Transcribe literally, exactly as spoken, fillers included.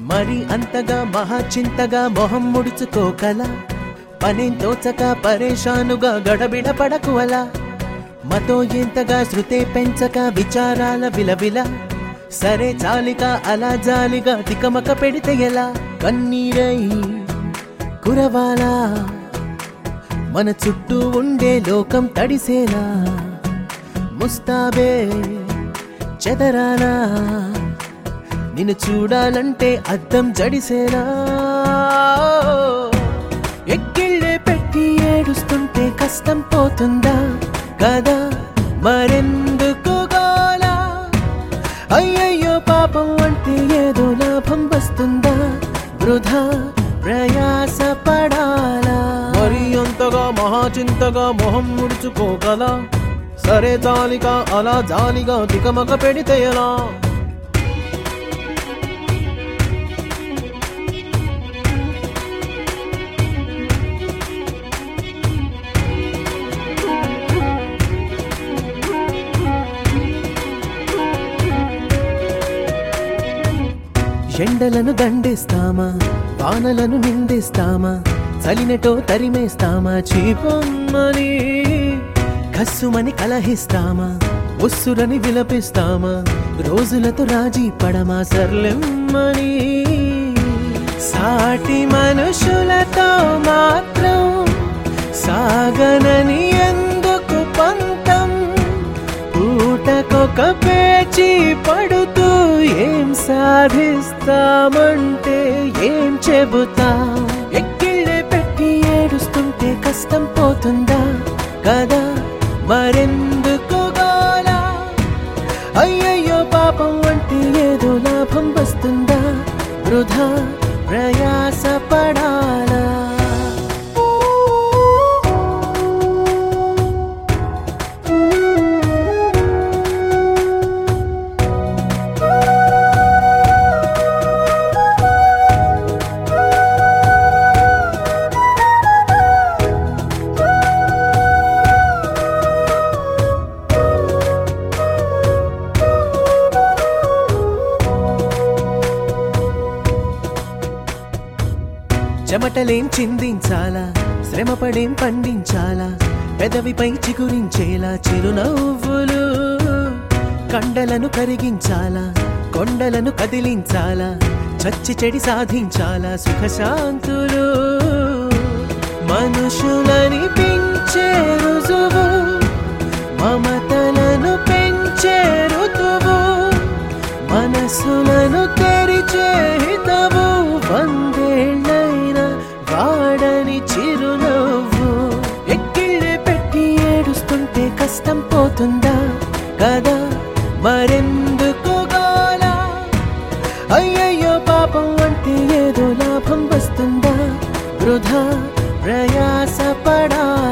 మరి అంతగా మహాచింతగా మొహం ముడుచుకోకల పనేం తోచక పరేషానుగా గడబిడ పడకు అలా మతో ఎంతగా శృతే పెంచక విచారాల విలవిల సరే చాలిక అలా జాలిగా తికమక పెడితే ఎలా కన్నీరై కురవాలా మన చుట్టూ ఉండే లోకం తడిసేలా ముస్తాబే చెదరాలా నిన్ను చూడాలంటే అద్దం జడిసేలా ఎక్కిళ్ళే పెట్టి ఏడుస్తుంటే కష్టం పోతుందా కదా మరెందుకు గోలా అయ్యయ్యో పాపం అంటే ఏదో లాభం వస్తుందా వృధా ప్రయాస పడాలా మరి అంతగా మహాచింతగా మొహం ముడుచుకోగల సరే జాలిగా అలా జాలిగా తికమక పెడితే ఎలా ఎండలను దండేస్తామా వానలను నిందేస్తామా చలినటో తరిమేస్తామా చీపమ్మని కస్సుమని కలహిస్తామా ఉస్సురని విలపిస్తామా రోజులతో రాజీ పడమా సర్లెమ్మని సాటి మనుషులతో మాత్రం సాగనని ఎందుకు పంతం పూటకొక పేచి పడుతూ ఏం సాధిస్తామంటే ఏం చెబుతా ఎక్కిళ్ళే పెట్టి ఏడుస్తుంటే కష్టం పోతుందా కదా మరెందుకు గోలా అయ్యయ్యో పాపం అంటే ఏదో లాభం వస్తుందా వృధా ప్రయాస పడాలా చెమటలేం చిందించాలా శ్రమపడేం పండించాలా పెదవిపై చిగురించేలా చిరునవ్వులు కండలను కరిగించాలా కొండలను కదిలించాలా చచ్చి చెడి సాధించాలా సుఖశాంతులు మనుషులని పెంచే రుజువు మమతలను పెంచే ఋతువు మనసులను తెరిచే హితవు వందేళ్ళైన వాడని చిరునవ్వు ఎక్కిళ్ళే పెట్టి ఏడుస్తుంటే కష్టం పోతుందా కదా మరెందుకు గోలా అయ్యయ్యో పాపం అంటే ఏదో లాభం వస్తుందా వృధా ప్రయాస పడా